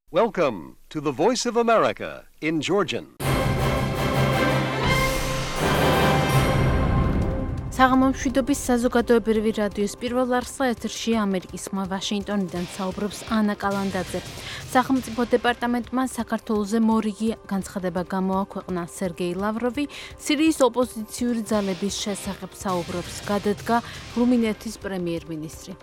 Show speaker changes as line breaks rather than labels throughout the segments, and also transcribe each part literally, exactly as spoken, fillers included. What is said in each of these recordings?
Welcome to the Voice of America in Georgian.
საღამომშვიდობის საზოგადოებრივი რადიოს პირველ არხსა ეთერში ამერიკის ხმა ვაშინგტონიდან საუბრობს ანა კალანდაძე. სახელმწიფო დეპარტამენტმა საქართველოზე მორიგი განცხადება გამოაქვეყნა. სერგეი ლავროვი სირიის ოპოზიციური ძალების შესახებ საუბრობს. გადადგა რუმინეთის პრემიერ-მინისტრი.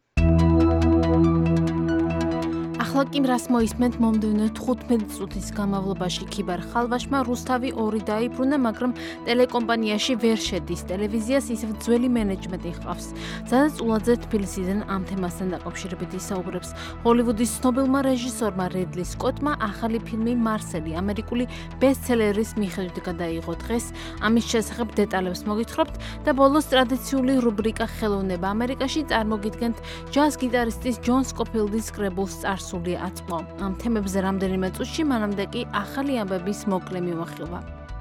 ახლა კი რას მოისმენთ მომდევნო თხუთმეტი წუთის განმავლობაში ქიბარ ხალვაშმა რუსთავი ორი დაიბრუნა, მაგრამ ტელეკომპანიაში ვერ შედის. ტელევიზიას ისევ ძველი მენეჯმენტი ჰყავს. ზადა წულაძე თბილისიდან ამ თემასთან დაკავშირებით ისაუბრებს. ჰოლივუდის ცნობილმა რეჟისორმა რედლი სკოტმა ახალი ფილმი მარსელი ამერიკული ბესტსელერის მიხედვით გადაიღო დღეს. ამის შესახებ დეტალებს მოგითხრობთ და ბოლოს ტრადიციული რუბრიკა ხელოვნება ამერიკაში წარმოგიდგენთ ჯაზ გიტარისტის ჯონ სკოფილდის კრებულს წარსული ათმო. ამ თემებზე რამდენიმე წუთში, მანამდე კი ახალი ამბების მოკლე მიმოხილვა.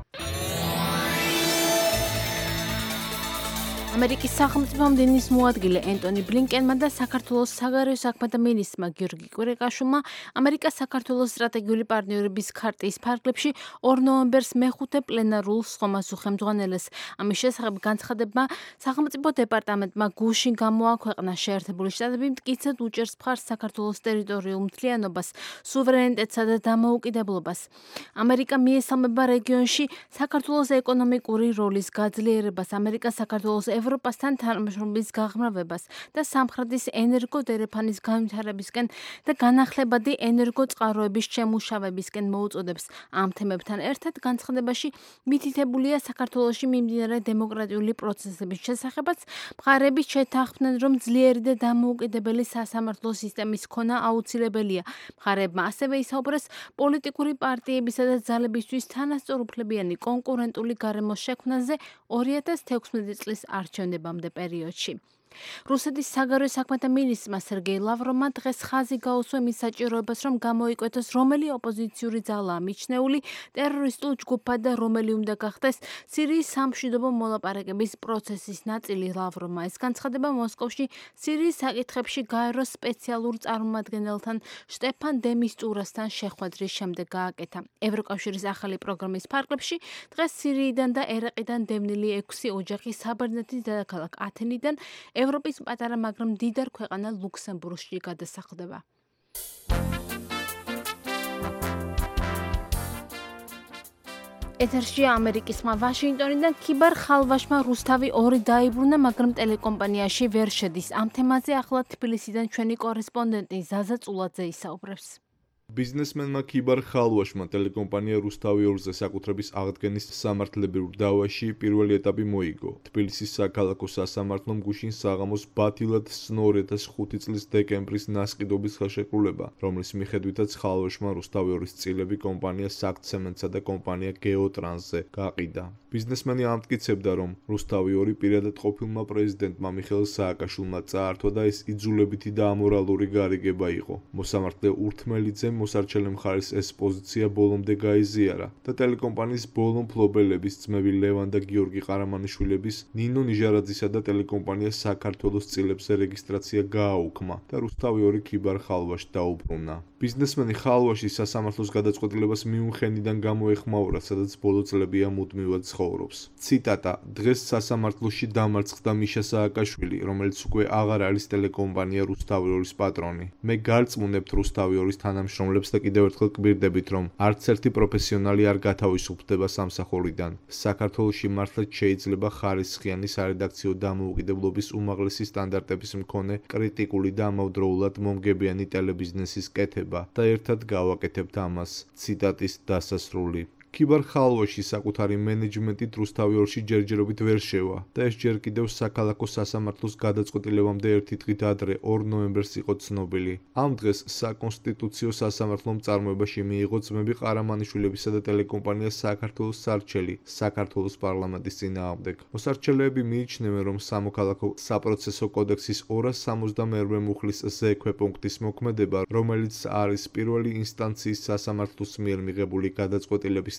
ამერიკის სახელმწიფო მდივნის მოადგილე ენტონი ბლინკენმა და საქართველოს საგარეო საქმეთა მინისტრმა გიორგი კვირიკაშვილმა ამერიკას საქართველოს სტრატეგიული პარტნიორობის ქარტიის ფარგლებში ორ ნოემბერს მეხუთე პლენარულ სხდომას უხელმძღვანელეს. ამის შესახებ განცხადება სახელმწიფო დეპარტამენტმა გუშინ გამოაქვეყნა. შეერთებული შტატები მტკიცედ უჭერს მხარს საქართველოს ტერიტორიულ მთლიანობას, სუვერენიტეტსა და დამოუკიდებლობას. ამერიკა მიესალმება რეგიონში საქართველოს ეკონომიკური როლის გაძლიერებას, ამერიკას საქართველოს ევროპასთან თანამშრომლობის გაღრმავებას და სამხრეთის ენერგოდერეფანის განვითარებისკენ და განახლებადი ენერგოწყაროების შემუშავებისკენ მოუწოდებს. ამ თემებთან ერთად განცხადებაში მითითებულია საქართველოში მიმდინარე დემოკრატიული პროცესების შესახებაც. მხარები შეთანხმდნენ, რომ ძლიერი და დამოუკიდებელი სასამართლო სისტემის ქონა აუცილებელია. მხარებმა ასევე ისაუბრეს პოლიტიკური პარტიებისა და ძალებისთვის თანასწორუფლებიანი კონკურენტული გარემოს შექმნაზე ორი ათას თექვსმეტი წლის არჩევნებამდე პერიოდში. რუსეთის საგარეო საქმეთა მინისტრმა სერგეი ლავროვმა დღეს ხაზი გაუსვა მის საჭიროებას, რომ გამოიკვეთოს რომელი ოპოზიციური ძალაა მიჩნეული ტერორისტულ ჯგუფად და რომელი უნდა გახდეს სირიის სამშვიდობო მოლაპარაკების პროცესის ნაწილი. ლავროვმა ეს განცხადება მოსკოვში სირიის საკითხებში გაეროს სპეციალურ წარმომადგენელთან შტეფან დე მისტურასთან შეხვედრის შემდეგ გააკეთა. ევროკავშირის ახალი პროგრამის ფარგლებში დღეს სირიიდან და ერაყიდან დევნილი ექვსი ოჯახი საბერძნეთის დედაქალაქ ათენიდან ევროპის პატარა, მაგრამ მდიდარ ქვეყანა ლუქსემბურგში გადასახლდება. ეთერშია ამერიკის ხმა ვაშინგტონიდან. ქიბარ ხალვაშმა რუსთავი ორი დაიბრუნა, მაგრამ ტელეკომპანიაში ვერ შედის. ამ თემაზე ახლა თბილისიდან ჩვენი კორესპონდენტი ზაზა წულაძე ისაუბრებს.
ბიზნესმენმა ქიბარ ხალვაშმა ტელეკომპანია რუსთავი ორზე საკუთრების აღდგენის სამართლებრივ დავაში პირველი ეტაპი მოიგო. თბილისის საქალაქო სასამართლომ გუშინ საღამოს ბათილად სცნო ორი ათას ხუთი წლის დეკემბრის ნასყიდობის ხელშეკრულება, რომლის მიხედვითაც ხალვაშმა რუსთავი ორის წილები კომპანია საქცემენტსა და კომპანია გეოტრანსზე გაყიდა. ბიზნესმენი ამტკიცებდა, რომ რუსთავი ორი პირადად ყოფილმა პრეზიდენტმა მიხეილ სააკაშვილმა წაართვა და ეს იძულებითი და ამორალური გარიგება იყო. მოსამართლე ურთმელიძემ მოსარჩელე მხარის ეს პოზიცია ბოლომდე გაიზიარა და ტელეკომპანიის ბოლო მფლობელების ძმები ლევან და გიორგი ყარამანიშვილების, ნინო ნიჟარაძისა და ტელეკომპანია საქართველოს წილებზე რეგისტრაცია გააუქმა და რუსთავი ორი ქიბარ ხალვაშს დაუბრუნა. ბიზნესმენი ხალვაში სასამართლოს გადაწყვეტილებას მიუნხენიდან გამოეხმაურა, სადაც ბოლო წლებია მუდმივად ცხოვრობს. ციტატა: დღეს სასამართლოში დამარცხდა მიშა სააკაშვილი, რომელიც უკვე აღარ არის ტელეკომპანია რუსთავი ორის პატრონი. მე გარწმუნებთ რუსთავი ორის თანამშრომლებს და კიდევ ერთხელ გვირდებით, რომ არც ერთი პროფესიონალი არ გათავისუფლდება სამსახურიდან. საქართველოში მართლაც შეიძლება ხარისხიანი სარედაქციო დამოუკიდებლობის უმაღლესი სტანდარტების მქონე კრიტიკული და ამავდროულად მომგებიანი ტელებიზნესის კეთება და ერთად გავაკეთებთ ამას. ციტატის დასასრული. ქიბარ ხალვაში საკუთარი მენეჯმენტით რუსთავი ორში ჯერჯერობით ვერ შევა და ეს ჯერ კიდევ საქალაქო სასამართლოს გადაწყვეტილებამდე ერთი დღით ადრე ორ ნოემბერს იყო ცნობილი. ამ დღეს საკონსტიტუციო სასამართლომ წარმოებაში მიიღო ძმები ყარამანიშვილებისა და ტელეკომპანია საქართველოს სარჩელი საქართველოს პარლამენტის წინააღმდეგ. მოსარჩელეები მიიჩნევენ, რომ სამოქალაქო საპროცესო კოდექსის ორას სამოცდამეორვე მუხლის ზექვე პუნქტის მოქმედება, რომელიც არის პირველი ინსტანციის სასამართლოს მიერ მიღებული გადაწყვეტილების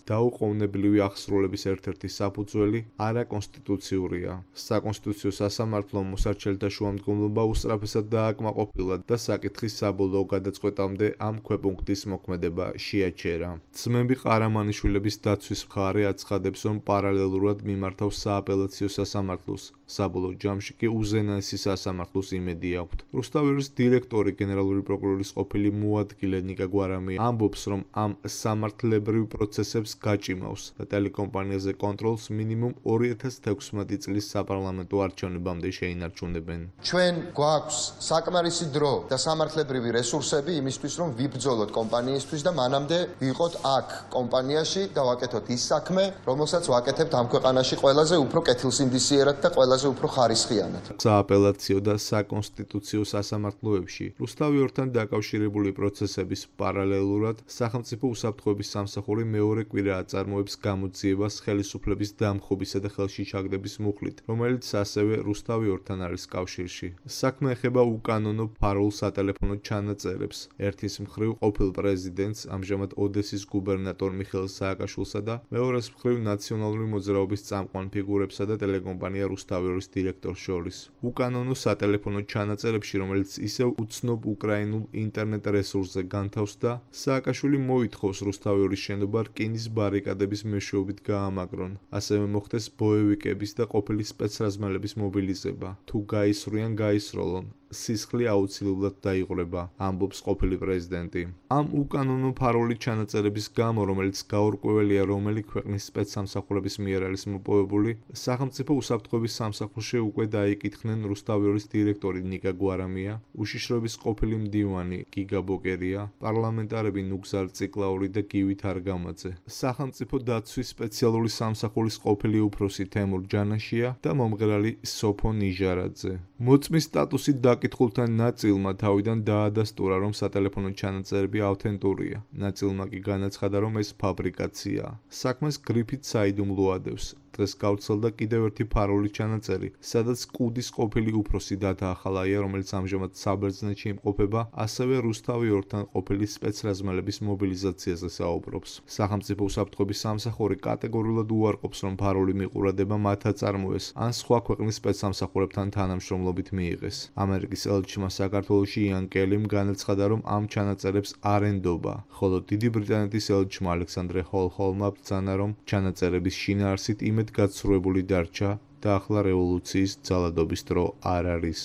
დაუყოვნებლივი აღსრულების ერთ-ერთი საფუძველი არაკონსტიტუციურია. საკონსტიტუციო სასამართლომ მოსარჩელთა შუამდგომლობა უსწრაფესად დააკმაყოფილა და საკითხის საბოლოო გადაწყვეტამდე ამ ქვეპუნქტის მოქმედება შეაჩერა. ძმები ყარამანიშვილების დაცვის მხარე აცხადებს, რომ პარალელურად მიმართავს სააპელაციო სასამართლოს. საბოლოო ჯამში კი უზენაესი სასამართლოს იმედი აქვთ. რუსთაველის დირექტორი, გენერალური პროკურორის ყოფილი მოადგილე ნიკა გვარამია ამბობს, რომ ამ სამართლებრივ პროცესებს გაჭიმავს და ტელეკომპანიაზე კონტროლს მინიმუმ ორი ათას თექვსმეტი წლის საპარლამენტო არჩევნებამდე შეინარჩუნებენ.
ჩვენ გვაქვს საკმარისი დრო და სამართლებრივი რესურსები იმისთვის, რომ ვიბრძოლოთ კომპანიისთვის და მანამდე ვიყოთ აქ კომპანიაში და ვაკეთოთ ის საქმე, რომელსაც ვაკეთებთ ამ ქვეყანაში ყველაზე უფრო კეთილსინდისიერად და ყველაზე უფრო ხარისხიანად.
სააპელაციო და საკონსტიტუციო სასამართლოებში რუსთავიორთან დაკავშირებული პროცესების პარალელურად სახელმწიფო უსაფრთხოების სამსახური მეორე კვირა აწარმოებს გამოძიებას ხელისუფლების დამხობისა და ხელში ჩაგდების მუხლით, რომელიც ასევე რუსთავიორთან არის კავშირში. საქმე ეხება უკანონო ფარულ სატელეფონო ჩანაწერებს. ერთის მხრივ ყოფილ პრეზიდენტს, ამჟამად ოდესის გუბერნატორ მიხეილ სააკაშვილსა და მეორეს მხრივ ნაციონალური მოძრაობის წამყვან ფიგურებსა და ტელეკომპანია რუსთავიორის დირექტორს შორის. უკანონო სატელეფონო ჩანაწერებში, რომელიც ისევ უცნობ უკრაინულ ინტერნეტ რესურსზე განთავსდა, სააკაშვილი მოითხოვს რუსთავიორის შენობა რკინის ბარიკადების მეშვეობით გაამაგრონ. ასევე მოხდეს ბოევიკების და ყოფილი სპეცრაზმელების მობილიზება. თუ გაისრიან, გაისროლონ. სისხლი აუცილებლად დაიღრება, ამბობს ყოფილი პრეზიდენტი. ამ უკანონო ფარული ჩანაწერების გამო, რომელიც გაურკვეველია რომელი ქვეყნის სპეცსამსახურების მიერ არის მოპოვებული, სახელმწიფო უსაფრთხოების სამსახურში უკვე დაიკითხნენ რუსთავიორის დირექტორი ნიკა გვარამია, უშიშროების ყოფილი მდივანი გიგა ბოკერია, პარლამენტარები ნუგზარ ციკლაური და გივით არგამაძე, სახელმწიფო დაცვის სპეციალური სამსახურის ყოფილი უფროსი თემურ ჯანაშია და მომღერალი სოფო ნიჟარაძე. მოწმის სტატუსი დაკითხულთან ნაწილმა თავიდან დაადასტურა, რომ სატელეფონო ჩანაწერები ავთენტურია. ნაწილმა კი განაცხადა, რომ ეს ფაბრიკაციაა. საქმეს გრიფით საიდუმლო ადევს. დღეს გავრცელდა კიდევ ერთი ფარული ჩანაწერი, სადაც კუდის ყოფილი უფროსი დათა ახალაია, რომელიც ამჟამად საბერძნეთში იმყოფება, ასევე რუსთავიორთან ყოფილი სპეცრაზმელების მობილიზაციაზე საუბრობს. სახელმწიფო უსაფრთხოების სამსახური კატეგორიულად უარყოფს, რომ ფარული მიყურადება მათ აწარმოეს, ან სხვა ქვეყნის სპეცსამსახურებთან თანამშრომლობით მიიღეს. ამერიკის ელჩმა საქართველოში იან კელიმ განაცხადა, რომ ამ ჩანაწერებს არ ენდობა, ხოლო დიდი ბრიტანეთის ელჩმა ალექსანდრე ჰოლჰოლმა ბრძანა, რომ ჩანაწერების შინაარსით იმედ გაცრუებული დარჩა და ახლა რევოლუციის ძალადობის დრო არ არის.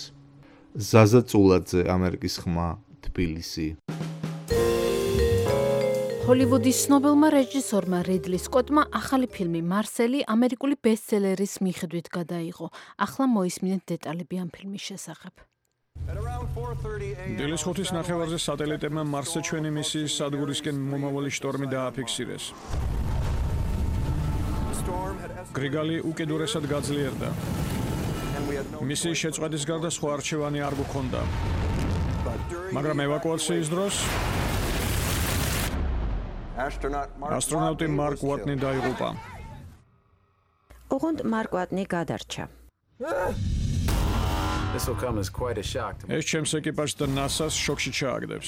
ზაზა წულაძე, ამერიკის ხმა, თბილისი.
ჰოლივუდის ცნობილმა რეჟისორმა რიდლი სკოტმა ახალი ფილმი მარსელი ამერიკული ბესტსელერის მიხედვით გადაიღო. ახლა მოისმინეთ დეტალები ამ ფილმის შესახებ.
დილის ხუთის ნახევარზე სატელიტებმა მარსზე ჩვენი მისიის სადგურისკენ მომავალი შტორმი დააფიქსირეს. გრიგალი უკიდურესად გაძლიერდა. მისიის შეწყვეტის გარდა სხვა არჩევანი არ გვქონდა. მაგრამ ევაკუაციის დროს ასტრონავტი მარკ უატნი დაიღუპა.
ოღონდ მარკ უატნი გადარჩა.
ეს ჩემს ეკიპაჟს და ნასას შოკში ჩააგდებს.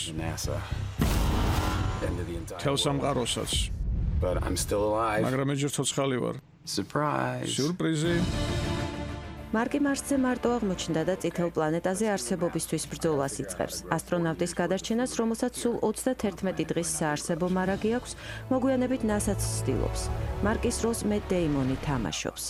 თელ სამყაროსაც. მაგრამ მე ჯერ ცოცხალი ვარ. სიურპრიზი.
მარკი მარსზე მარტო აღმოჩნდა და წითელ პლანეტაზე არსებობისთვის ბრძოლას იწყებს. ასტრონავტის გადარჩენას, რომელსაც სულ ოცდაათერთმეტი დღის საარსებო მარაგი აქვს, მოგვიანებით ნასაც ცდილობს. მარკის როლს მეტ დეიმონი თამაშობს.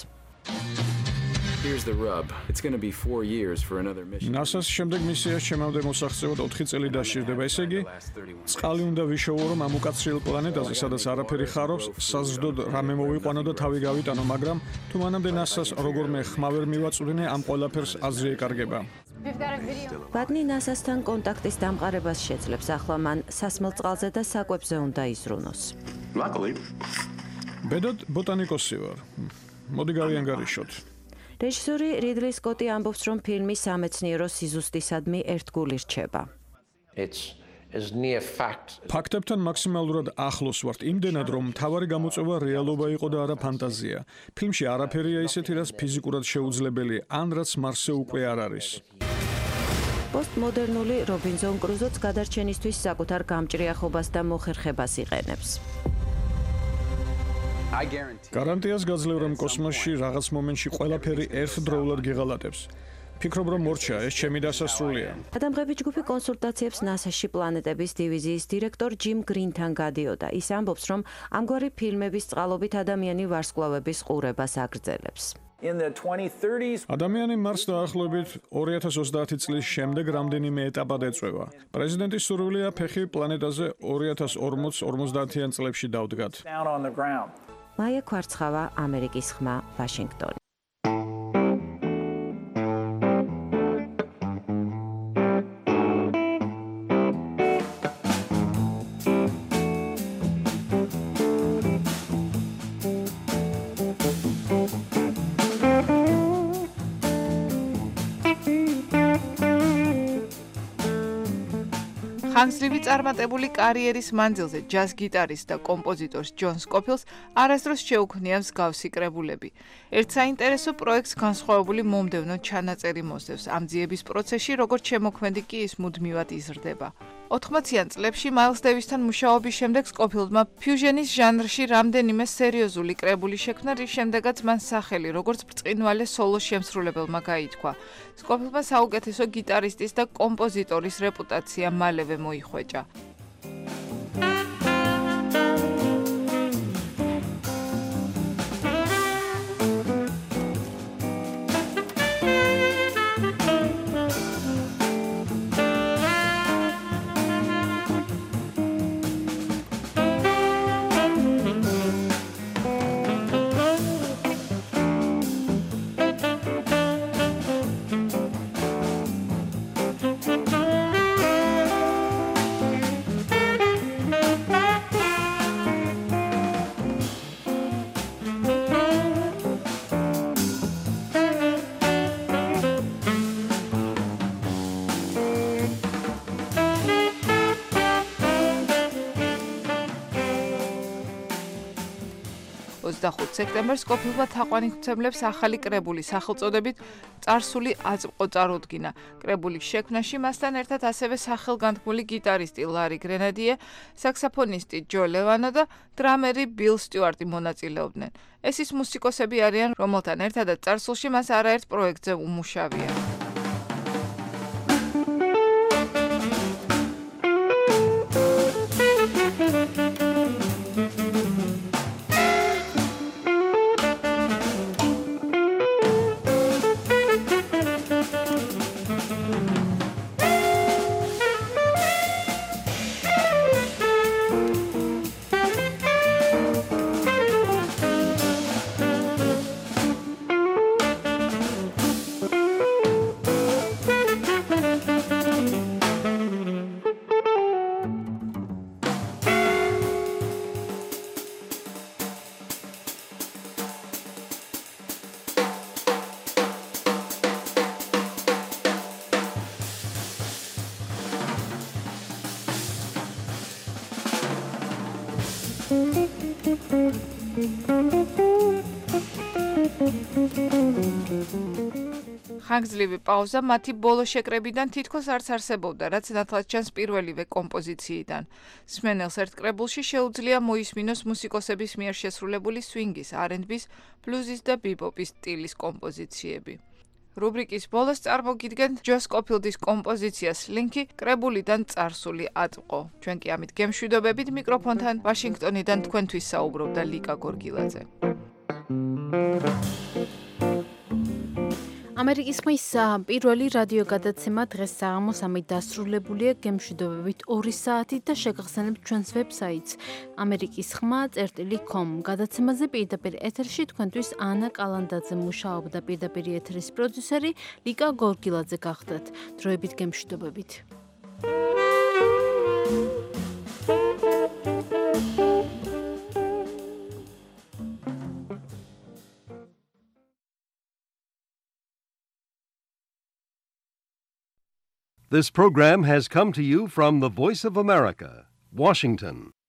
ნასას შემდეგ მისიას ჩემამდე მოსაღწევად ოთხი წელი დასჭირდება, ესე იგი, წყალი უნდა ვიშოვო, რომ ამ უკაცრიელ პლანეტაზე, სადაც არაფერი ხარობს, საზრდოდ რამე მოვიყვანო და თავი გავიტანო, მაგრამ თუ მანამდე ნასას როგორმე ხმა ვერ მივაწვდინე, ამ ყველაფერს აზრი ეკარგება.
ვატნი ნასასთან კონტაქტის დამყარებას შეძლებს, ახლა მან სასმელ წყალზე და საკვებზე უნდა იზრუნოს.
ბედოდ ბოტანიკოსი ვარ. მოდი გავიანგარიშოთ.
რეჟისორი რიდლი სკოტი ამბობს, რომ ფილმი სამეცნიერო სიზუსტისადმი ერთგული რჩება.
ფაქტებთან მაქსიმალურად ახლოს ვართ, იმდენად, რომ მთავარი გამოწვევა რეალობა იყო და არა ფანტაზია. ფილმში არაფერია ისეთი, რაც ფიზიკურად შეუძლებელი, ან რაც მარსზე უკვე არ არის.
პოსტმოდერნული რობინზონ კრუზოც გადარჩენისთვის საკუთარ გამჭრიახობას და მოხერხებას იყენებს.
გარანტიას გაძლევ, რომ კოსმოსში რაღაც მომენტში ყველაფერი ერთდროულად გიღალატებს. ფიქრობ, რომ მორჩა, ეს ჩემი დასასრულია.
ადამიანების ჯგუფი კონსულტაციებს ნასაში პლანეტების დივიზიის დირექტორ ჯიმ გრინთან გადიოდა. ის ამბობს, რომ ამგვარი ფილმების წყალობით ადამიანი ვარსკვლავების ყურებას აგრძელებს.
ადამიანი მარსს დაახლოებით ორი ათას ოცდაათი წლის შემდეგ რამდენიმე ეტაპად ეწვევა. პრეზიდენტის სურვილია ფეხი პლანეტაზე ორი ათას ორმოც ორმოცდაათიან წლებში დავდგათ.
მაია კვარცხავა, ამერიკის ხმა, ვაშინგტონი.
ხანგრძლივი წარმატებული კარიერის მანძილზე ჯაზ გიტარისტ და კომპოზიტორს ჯონ სკოფილს არასდროს შეუქმნია მსგავსი კრებულები. ერთ საინტერესო პროექტს განსხვავებული მომდევნო ჩანაწერი მოსდევს. ამ ძიების პროცესში როგორც შემოქმედი კი ის მუდმივად იზრდება. ოთხმოციან წლებში მაილს დევისთან მუშაობის შემდეგ სკოფილდმა ფიუჟენის ჟანრში რამდენიმე სერიოზული კრებული შექმნა, რის შემდეგაც მან სახელი როგორც ბრწყინვალე სოლო შემსრულებელმა გაითქვა. სკოფილდმა საუკეთესო გიტარისტის და კომპოზიტორის რეპუტაცია მალევე მოიხვეჭა. ოცდახუთ სექტემბერს სკოფილდმა თაყვანისმცემლებს ახალი კრებული სახელწოდებით წარსული აწმყო წარუდგინა. კრებულის შექმნაში მასთან ერთად ასევე სახელგანთქმული გიტარისტი ლარი გრენადიე, საქსაფონისტი ჯო ლევანო და დრამერი ბილ სტიუარტი მონაწილეობდნენ. ეს ის მუსიკოსები არიან, რომელთან ერთადაც წარსულში მას არაერთ პროექტზე უმუშავია. ხანგრძლივი პაუზა მათი ბოლო შეკრებიდან თითქოს არც არსებობდა, რაც ნათლად ჩანს პირველივე კომპოზიციიდან. მსმენელს ერთ კრებულში შეუძლია მოისმინოს მუსიკოსების მიერ შესრულებული სვინგის, არ ენდ ბის, ბლუზის და ბიბოპის სტილის კომპოზიციები. რუბრიკის ბოლოს წარმოგიდგენთ ჯო სკოფილდის კომპოზიციას ლინკი კრებულიდან წარსული აწმყო. ჩვენ კი ამით გემშვიდობებით მიკროფონთან ვაშინგტონიდან თქვენთვის საუბრობდა ლიკა გორგილაძე.
ამერიკის ხმის პირველი რადიო გადაცემა დღეს საღამოს ამით დასრულებულია. გემშვიდობებით ორი საათით და შეგახსენებთ ჩვენს ვებსაიტს ამერიკის ხმა წერტილი com. გადაცემაზე პირდაპირ ეთერში თქვენთვის ანა კალანდაძე მუშაობდა, პირდაპირ ეთერის პროდიუსერი ლიკა გორგილაძე გახდათ. დროებით გემშვიდობებით.
This program has come to you from the Voice of America, Washington.